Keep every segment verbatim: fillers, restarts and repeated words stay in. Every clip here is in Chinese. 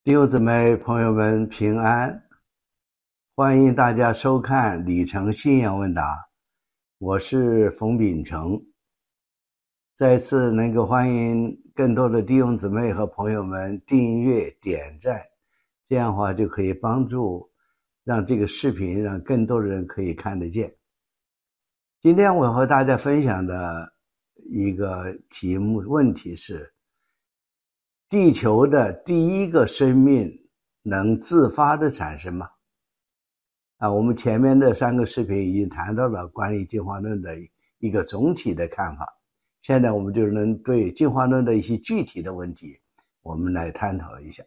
弟兄姊妹朋友们平安，欢迎大家收看李成信仰问答，我是冯秉成。再次能够欢迎更多的弟兄姊妹和朋友们订阅点赞，这样的话就可以帮助让这个视频让更多的人可以看得见。今天我和大家分享的一个题目问题是，地球的第一个生命能自发的产生吗？啊，我们前面的三个视频已经谈到了关于进化论的一个总体的看法，现在我们就能对进化论的一些具体的问题我们来探讨一下。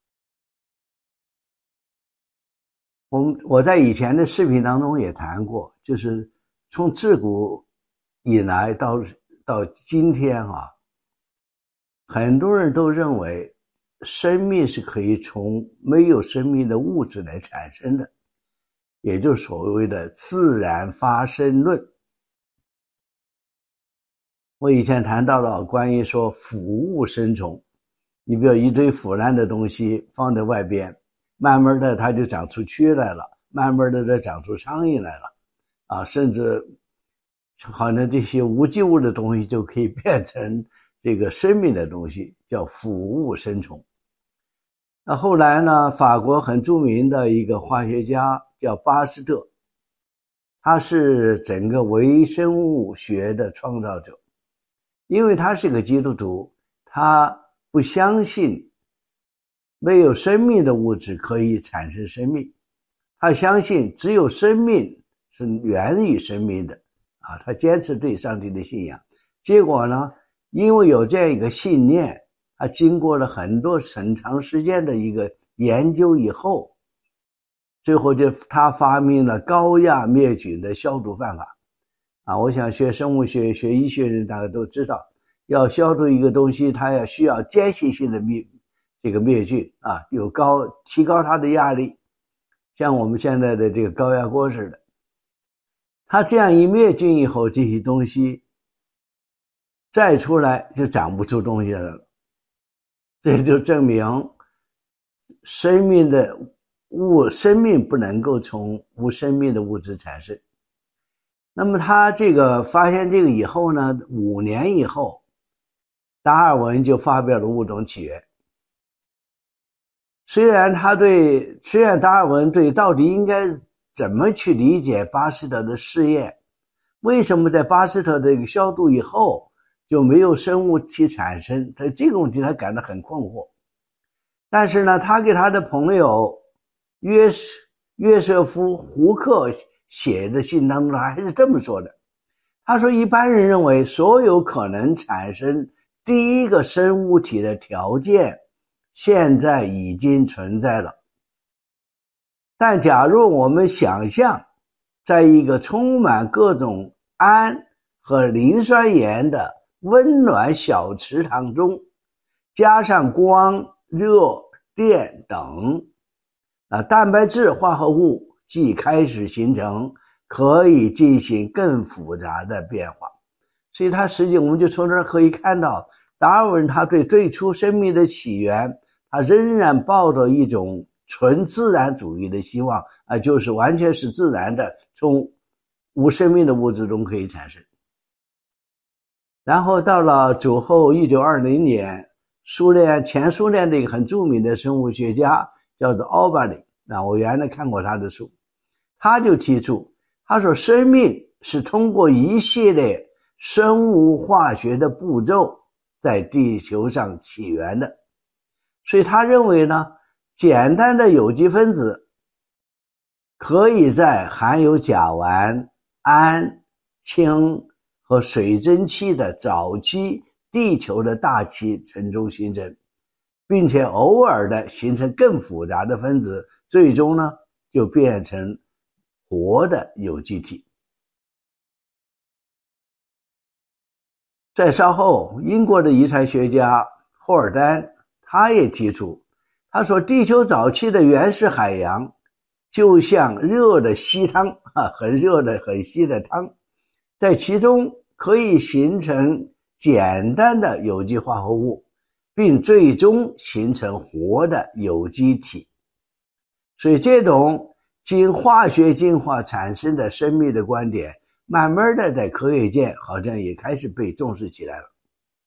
我们我在以前的视频当中也谈过，就是从自古以来到到今天啊，很多人都认为生命是可以从没有生命的物质来产生的，也就是所谓的自然发生论。我以前谈到了关于说腐物生虫，你比如一堆腐烂的东西放在外边，慢慢的它就长出蛆来了，慢慢的它长出苍蝇来了啊，甚至好像这些无机物的东西就可以变成这个生命的东西，叫腐物生虫。那后来呢，法国很著名的一个化学家叫巴斯特，他是整个微生物学的创造者。因为他是个基督徒，他不相信没有生命的物质可以产生生命，他相信只有生命是源于生命的啊，他坚持对上帝的信仰。结果呢，因为有这样一个信念，他经过了很多很长时间的一个研究以后，最后就他发明了高压灭菌的消毒办法啊。我想学生物学学医学人大家都知道，要消毒一个东西，它要需要间歇性的灭这个灭菌啊，有高提高它的压力，像我们现在的这个高压锅似的。它这样一灭菌以后，这些东西再出来就长不出东西来了。这就证明生命的物生命不能够从无生命的物质产生。那么他这个发现这个以后呢，五年以后，达尔文就发表了《物种起源》。虽然他对虽然达尔文对到底应该怎么去理解巴斯特的试验，为什么在巴斯特的消毒以后就没有生物体产生，他这个问题他感到很困惑。但是呢，他给他的朋友约约瑟夫胡克写的信当中他还是这么说的，他说一般人认为所有可能产生第一个生物体的条件现在已经存在了，但假如我们想象在一个充满各种氨和磷酸盐的温暖小池塘中，加上光、热、电等啊，蛋白质化合物即开始形成，可以进行更复杂的变化。所以它实际我们就从这儿可以看到，达尔文他对最初生命的起源，他仍然抱着一种纯自然主义的希望啊，就是完全是自然的，从无生命的物质中可以产生。然后到了主后一九二零年，苏联前苏联的一个很著名的生物学家叫做奥巴里，那我原来看过他的书，他就提出，他说生命是通过一系列生物化学的步骤在地球上起源的。所以他认为呢，简单的有机分子可以在含有甲烷、氨、氢和水蒸气的早期地球的大气层中形成，并且偶尔的形成更复杂的分子，最终呢就变成活的有机体。再稍后，英国的遗传学家霍尔丹他也提出，他说地球早期的原始海洋就像热的稀汤啊，很热的很稀的汤，在其中可以形成简单的有机化合物， 并最终形成活的有机体。所以这种经化学进化产生的生命的观点，慢慢的在科学界好像也开始被重视起来了。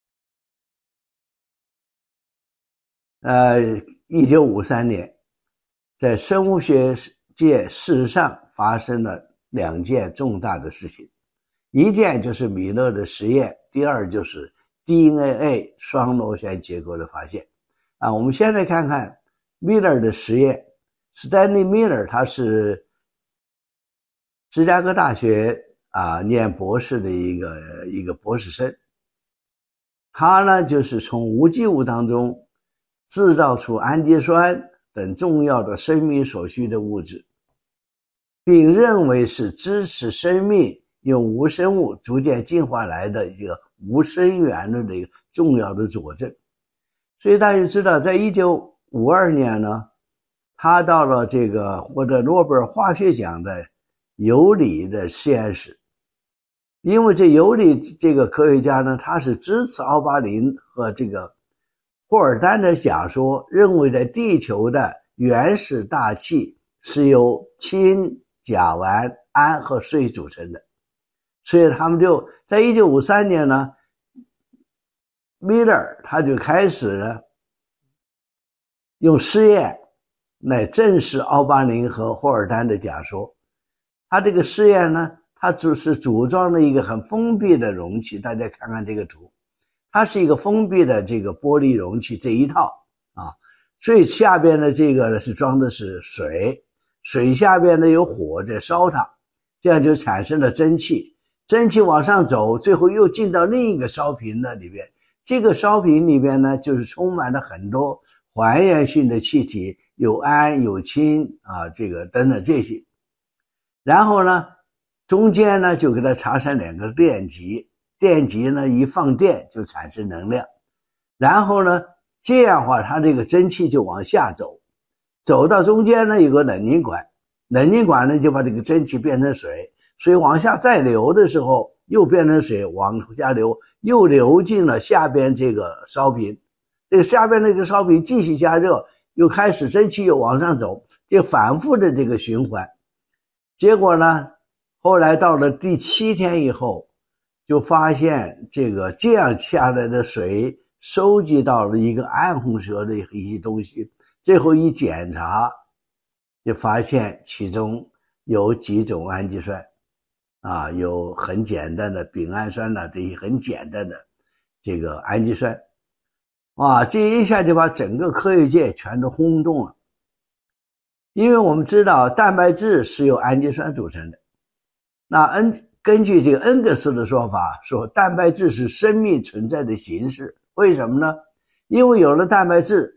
呃，一九五三年，在生物学界史上发生了两件重大的事情，一件就是米勒的实验，第二就是 D N A 双螺旋结构的发现。啊，我们现在看看 Miller 的实验。Stanley Miller 他是芝加哥大学啊念博士的一个一个博士生，他呢就是从无机物当中制造出氨基酸等重要的生命所需的物质，并认为是支持生命用无生物逐渐进化来的一个无生源论的一个重要的佐证。所以大家知道，在一九五二年呢，他到了这个获得诺贝尔化学奖的尤里的实验室，因为这尤里这个科学家呢，他是支持奥巴林和这个霍尔丹的假说，认为在地球的原始大气是由氢、甲烷、氨和水组成的。所以他们就在一九五三年呢，米勒他就开始了用实验来证实奥巴林和霍尔丹的假说。他这个实验呢，他只是组装了一个很封闭的容器，大家看看这个图，它是一个封闭的这个玻璃容器这一套啊，最下边的这个呢是装的是水，水下边呢有火在烧它，这样就产生了蒸汽，蒸汽往上走，最后又进到另一个烧瓶的里边，这个烧瓶里边呢就是充满了很多还原性的气体，有氨有氢啊，这个等等这些。然后呢中间呢就给它插上两个电极，电极呢一放电就产生能量，然后呢这样的话它这个蒸汽就往下走，走到中间呢有个冷凝管，冷凝管呢就把这个蒸汽变成水，水往下再流的时候又变成水往下流，又流进了下边这个烧瓶，这个下边那个烧瓶继续加热，又开始蒸汽又往上走，就反复的这个循环。结果呢后来到了第七天以后，就发现这个这样下来的水收集到了一个暗红色的一些东西，最后一检查就发现其中有几种氨基酸啊，有很简单的丙氨酸呢，这些很简单的这个氨基酸。哇，这一下就把整个科学界全都轰动了。因为我们知道蛋白质是由氨基酸组成的，那恩根据这个恩格斯的说法，说蛋白质是生命存在的形式。为什么呢？因为有了蛋白质，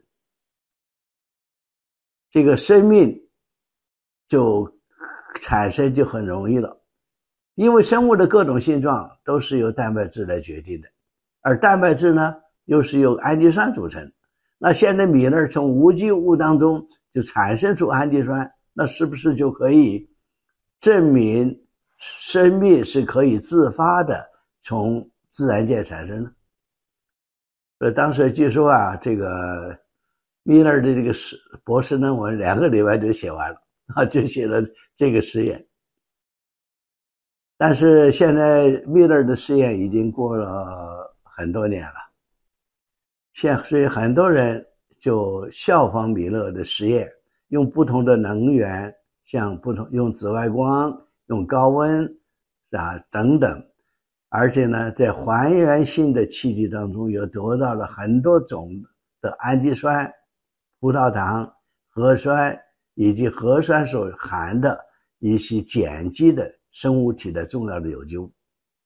这个生命就产生就很容易了。因为生物的各种性状都是由蛋白质来决定的，而蛋白质呢又是由氨基酸组成。那现在米勒从无机物当中就产生出氨基酸，那是不是就可以证明生命是可以自发的从自然界产生呢？所以当时据说啊，这个米勒的这个博士论文两个礼拜就写完了啊，就写了这个实验。但是现在米勒的实验已经过了很多年了，现所以很多人就效仿米勒的实验，用不同的能源，像不同用紫外光、用高温啊等等，而且呢，在还原性的气体当中又得到了很多种的氨基酸、葡萄糖、核酸以及核酸所含的一些碱基的生物体的重要的有机物。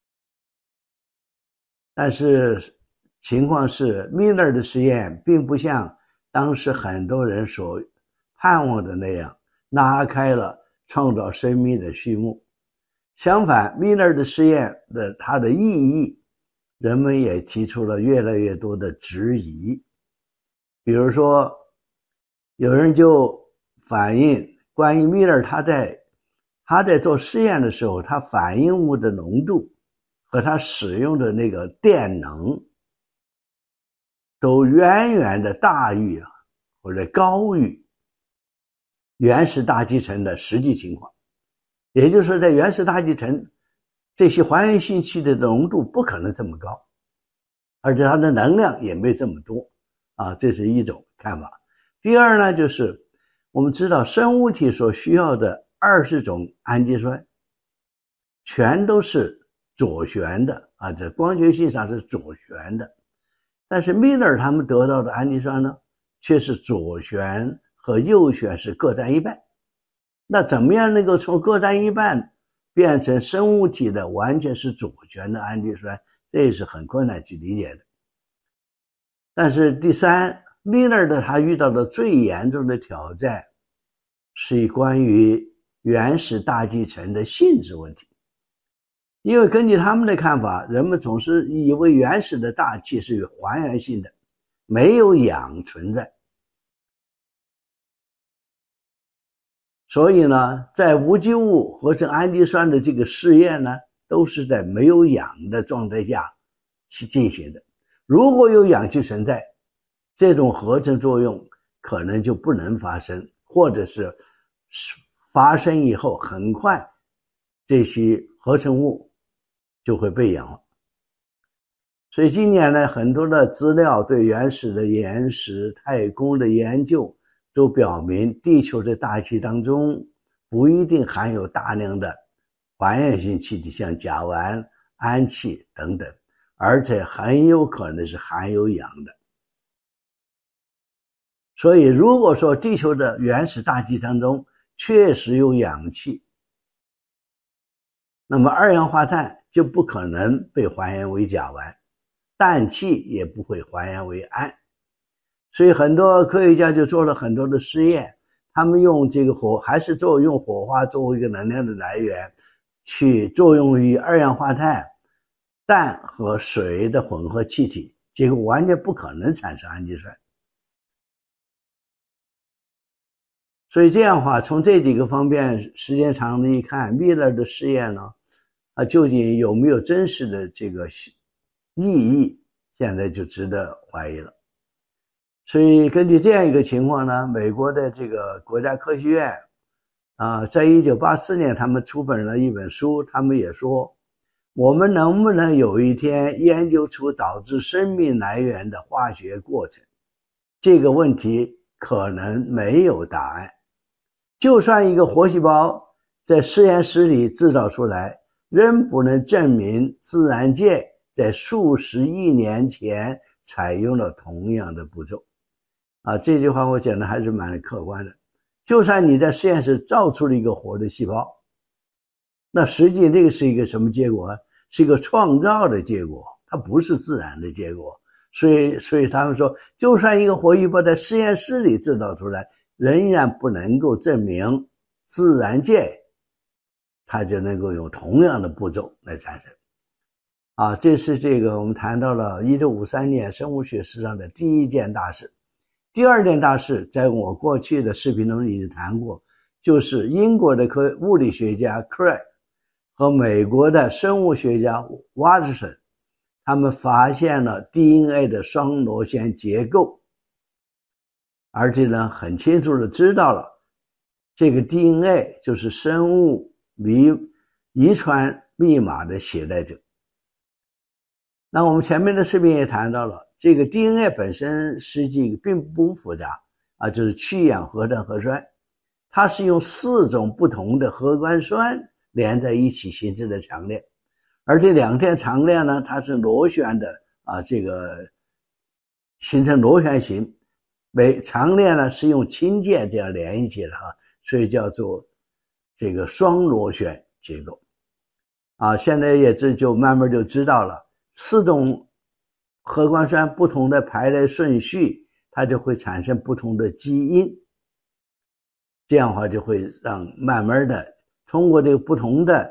但是情况是，米勒的实验并不像当时很多人所盼望的那样拉开了创造生命的序幕。相反，米勒的实验的它的意义，人们也提出了越来越多的质疑。比如说，有人就反映关于米勒他在他在做实验的时候，他反应物的浓度和他使用的那个电能都远远的大于或者高于原始大气层的实际情况。也就是说，在原始大气层，这些还原性气体的浓度不可能这么高，而且它的能量也没这么多啊，这是一种看法。第二呢，就是我们知道生物体所需要的二十种氨基酸全都是左旋的啊，这光学性上是左旋的，但是米勒尔他们得到的氨基酸呢，却是左旋和右旋是各占一半。那怎么样能够从各占一半变成生物体的完全是左旋的氨基酸，这也是很困难去理解的。但是第三，米勒尔的他遇到的最严重的挑战是关于原始大气层的性质问题。因为根据他们的看法，人们总是以为原始的大气是有还原性的，没有氧存在。所以呢，在无机物合成氨基酸的这个试验呢，都是在没有氧的状态下去进行的。如果有氧气存在，这种合成作用可能就不能发生，或者是发生以后很快这些合成物就会被氧化。所以今年呢，很多的资料对原始的岩石、太空的研究都表明，地球的大气当中不一定含有大量的还原性气体，像甲烷、氨气等等，而且很有可能是含有氧的。所以如果说地球的原始大气当中确实有氧气，那么二氧化碳就不可能被还原为甲烷，氮气也不会还原为氨。所以很多科学家就做了很多的实验，他们用这个火还是做用火花作为一个能量的来源，去作用于二氧化碳、氮和水的混合气体，结果完全不可能产生氨基酸。所以这样的话，从这几个方面时间长的一看，米勒的试验呢，啊，究竟有没有真实的这个意义，现在就值得怀疑了。所以根据这样一个情况呢，美国的这个国家科学院啊，在一九八四年他们出版了一本书，他们也说，我们能不能有一天研究出导致生命来源的化学过程，这个问题可能没有答案。就算一个活细胞在实验室里制造出来，仍不能证明自然界在数十亿年前采用了同样的步骤。啊，这句话我讲的还是蛮客观的。就算你在实验室造出了一个活的细胞，那实际这个是一个什么结果？是一个创造的结果，它不是自然的结果。所以，所以他们说，就算一个活细胞在实验室里制造出来，仍然不能够证明自然界它就能够用同样的步骤来产生。啊，这是这个我们谈到了一九五三年生物学史上的第一件大事。第二件大事，在我过去的视频中已经谈过，就是英国的科物理学家 Craig 和美国的生物学家 Watson， 他们发现了 D N A 的双螺旋结构，而且呢，很清楚的知道了这个 D N A 就是生物遗遗传密码的携带者。那我们前面的视频也谈到了，这个 D N A 本身实际并不复杂啊，就是去氧核糖核酸，它是用四种不同的核苷酸连在一起形成的长链，而这两条长链呢，它是螺旋的啊，这个形成螺旋形，每长链呢是用氢键这样连一起的哈，所以叫做这个双螺旋结构啊。现在也这就慢慢就知道了。四种核苷酸不同的排列顺序，它就会产生不同的基因，这样的话就会让慢慢的通过这个不同的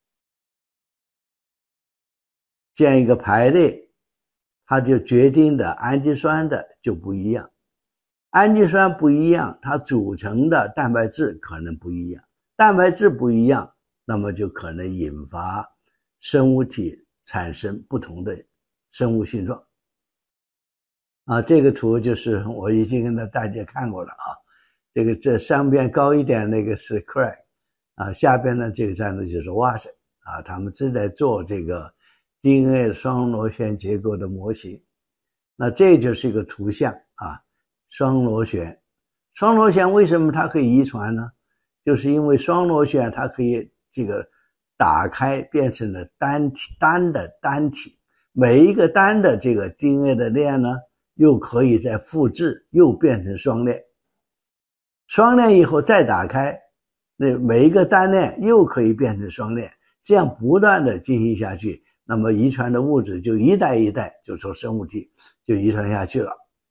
这样一个排列，它就决定的氨基酸的就不一样。氨基酸不一样，它组成的蛋白质可能不一样，蛋白质不一样，那么就可能引发生物体产生不同的生物性状。 啊，这个图就是我已经跟大家看过了啊。这个这上边高一点那个是 Craig 啊，下边呢这个站呢就是 Watson 啊，他们正在做这个 D N A 双螺旋结构的模型。那这就是一个图像啊，双螺旋。双螺旋为什么它可以遗传呢？就是因为双螺旋它可以这个打开变成了单体单的单体，每一个单的这个 D N A 的链呢又可以再复制，又变成双链。双链以后再打开，那每一个单链又可以变成双链，这样不断的进行下去，那么遗传的物质就一代一代就从生物体就遗传下去了。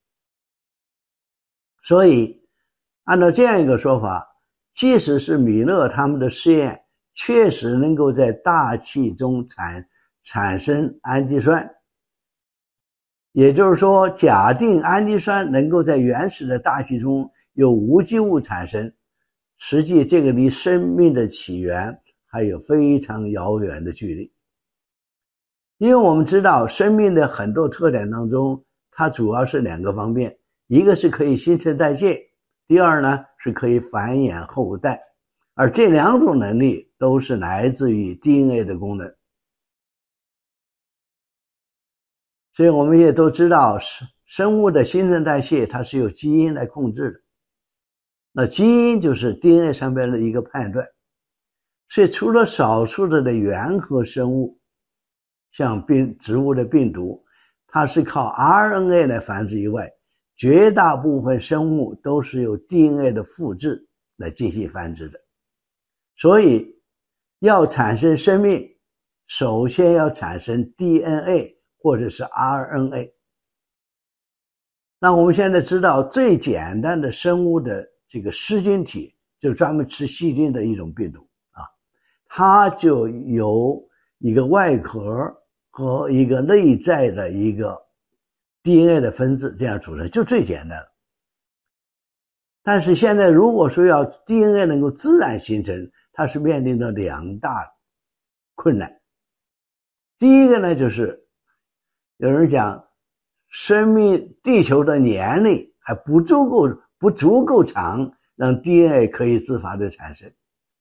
所以按照这样一个说法，即使是米勒他们的试验确实能够在大气中产产生氨基酸，也就是说假定氨基酸能够在原始的大气中有无机物产生，实际这个离生命的起源还有非常遥远的距离。因为我们知道生命的很多特点当中，它主要是两个方面，一个是可以新陈代谢，第二呢是可以繁衍后代，而这两种能力都是来自于 D N A 的功能。所以我们也都知道生物的新陈代谢它是由基因来控制的，那基因就是 D N A 上边的一个判断。所以除了少数的原核生物，像病植物的病毒，它是靠 R N A 来繁殖以外，绝大部分生物都是由 D N A 的复制来进行繁殖的。所以要产生生命，首先要产生 D N A 或者是 R N A。 那我们现在知道最简单的生物的这个噬菌体，就是专门吃细菌的一种病毒啊，它就由一个外壳和一个内在的一个 D N A 的分子这样组成，就最简单了。但是现在如果说要 D N A 能够自然形成，它是面临着两大困难。第一个呢，就是有人讲生命地球的年龄还不足够不足够长，让 D N A 可以自发的产生。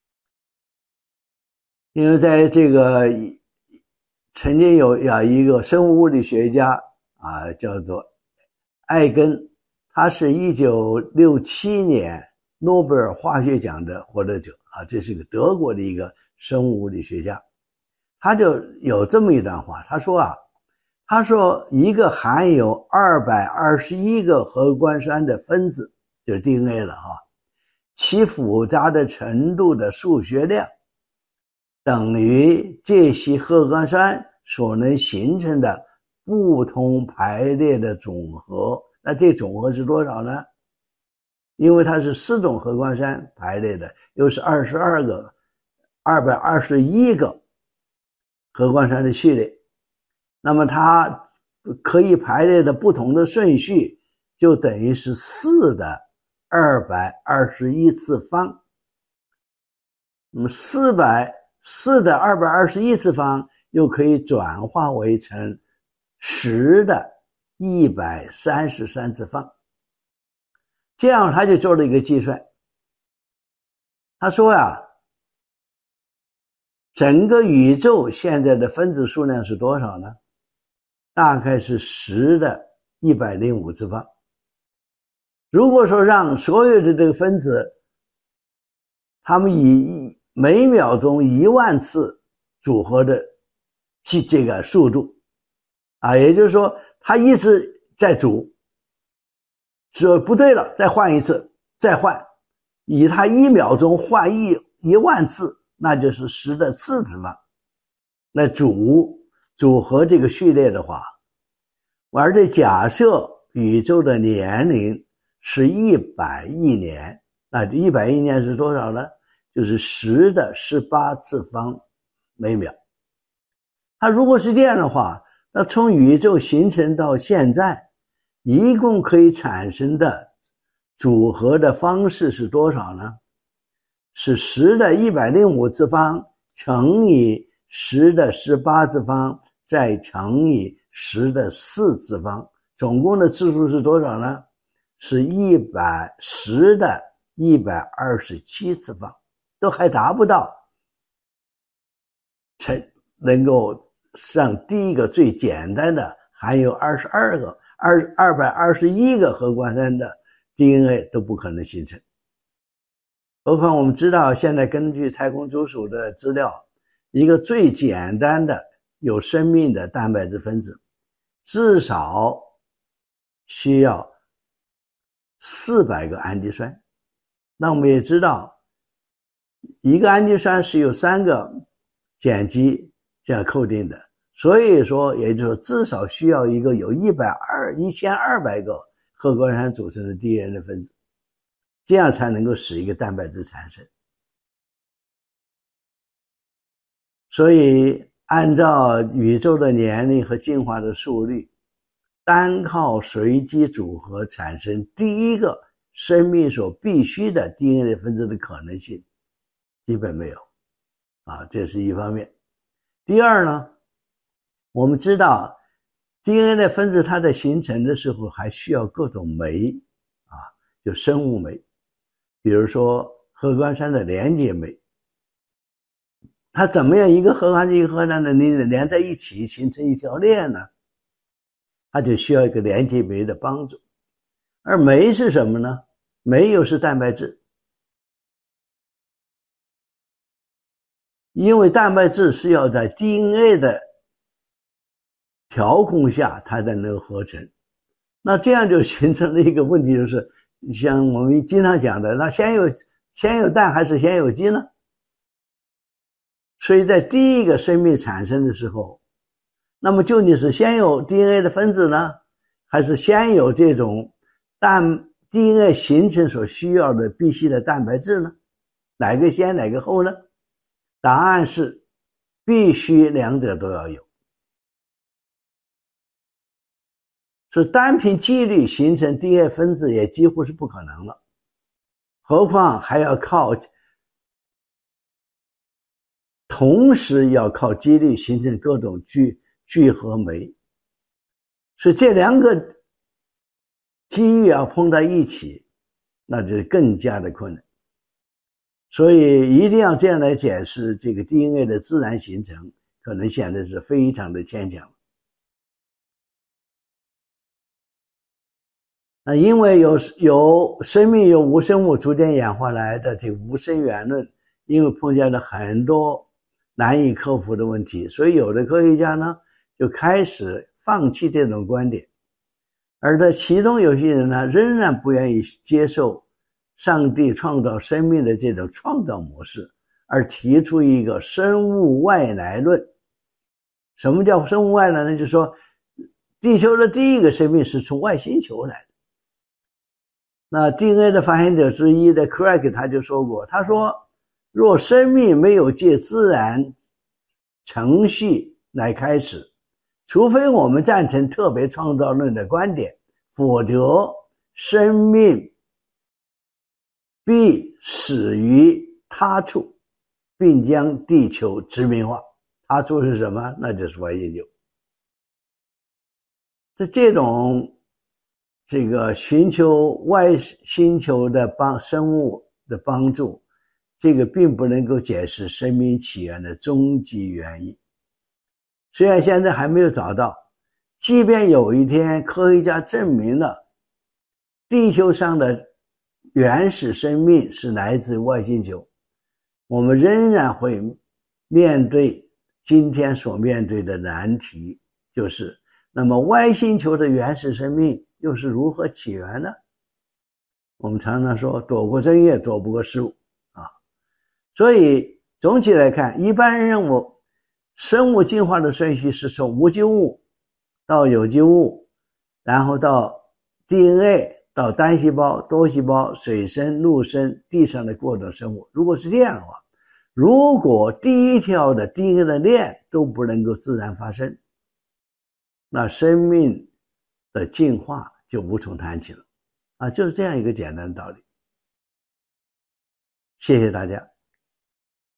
因为在这个曾经有有一个生物物理学家啊，叫做艾根，他是一九六七年诺贝尔化学奖的获得者啊，这是个德国的一个生物物理学家。他就有这么一段话，他说啊，他说一个含有二百二十一个核苷酸的分子，就是 D N A 了啊，其复杂的程度的数学量等于这些核苷酸所能形成的不同排列的总和。那这总和是多少呢？因为它是四种核苷酸排列的，又是二十二个二百二十一个核苷酸的序列，那么它可以排列的不同的顺序就等于是四的二百二十一次方。那么四百四的二百二十一次方又可以转化为成十的一百三十三次方。这样他就做了一个计算，他说呀，整个宇宙现在的分子数量是多少呢？大概是十的一百零五次方。如果说让所有的这个分子他们以每秒钟一万次组合的这个速度啊，也就是说它一直在组，说不对了再换一次，再换，以它一秒钟换一一万次，那就是十的四次方来组组合这个序列的话，而且假设宇宙的年龄是一百亿年，那一百亿年是多少呢？就是十的十八次方每秒。它如果是这样的话，那从宇宙形成到现在一共可以产生的组合的方式是多少呢？是十的一百零五次方乘以十的十八次方再乘以十的四次方， 总共的次数是多少呢？是一百十的一百二十七次方，都还达不到成能够上第一个最简单的含有二十二个二百二十一个核苷酸的 D N A 都不可能形成。何况我们知道，现在根据太空总署的资料，一个最简单的有生命的蛋白质分子至少需要四百个氨基酸。那我们也知道，一个氨基酸是由三个碱基这样扣定的，所以说也就是说至少需要一个有一百二一千二百个核苷酸组成的 D N A 分子，这样才能够使一个蛋白质产生。所以按照宇宙的年龄和进化的速率，单靠随机组合产生第一个生命所必须的 D N A 分子的可能性基本没有啊，这是一方面。第二呢，我们知道 D N A 的分子它在形成的时候还需要各种酶啊，就生物酶，比如说核苷酸的连接酶。它怎么样一个核苷酸一个核苷酸的连在一起形成一条链呢？它就需要一个连接酶的帮助。而酶是什么呢？酶又是蛋白质。因为蛋白质是要在 D N A 的调控下它才能合成。那这样就形成了一个问题，就是像我们经常讲的，那先有先有蛋还是先有鸡呢？所以在第一个生命产生的时候，那么究竟是先有 D N A 的分子呢，还是先有这种蛋 D N A 形成所需要的必须的蛋白质呢？哪个先哪个后呢？答案是必须两者都要有。所以单凭几率形成 D N A 分子也几乎是不可能了，何况还要靠同时要靠几率形成各种聚聚合酶，所以这两个机遇要碰在一起，那就更加的困难。所以一定要这样来解释这个 D N A 的自然形成，可能显得是非常的牵强。那因为有有生命由无生物逐渐演化来的这个无生源论，因为碰见了很多难以克服的问题，所以有的科学家呢就开始放弃这种观点，而在其中有些人呢仍然不愿意接受上帝创造生命的这种创造模式，而提出一个生物外来论。什么叫生物外来呢？就是说地球的第一个生命是从外星球来的。那 D N A 的发现者之一的 Craig 他就说过，他说若生命没有借自然程序来开始，除非我们赞成特别创造论的观点，否则生命必始于他处，并将地球殖民化。他处是什么？那就是外星球。这这种这个寻求外星球的帮生物的帮助，这个并不能够解释生命起源的终极原因。虽然现在还没有找到，即便有一天科学家证明了地球上的原始生命是来自外星球，我们仍然会面对今天所面对的难题，就是那么外星球的原始生命又是如何起源呢？我们常常说躲过正月躲不过失误啊。所以总体来看，一般人认为生物进化的顺序是从无机物到有机物，然后到 D N A， 到单细胞、多细胞、水生、陆生、地上的各种生物。如果是这样的话，如果第一条的 D N A 的链都不能够自然发生，那生命的进化就无从谈起了啊，就是这样一个简单的道理。谢谢大家。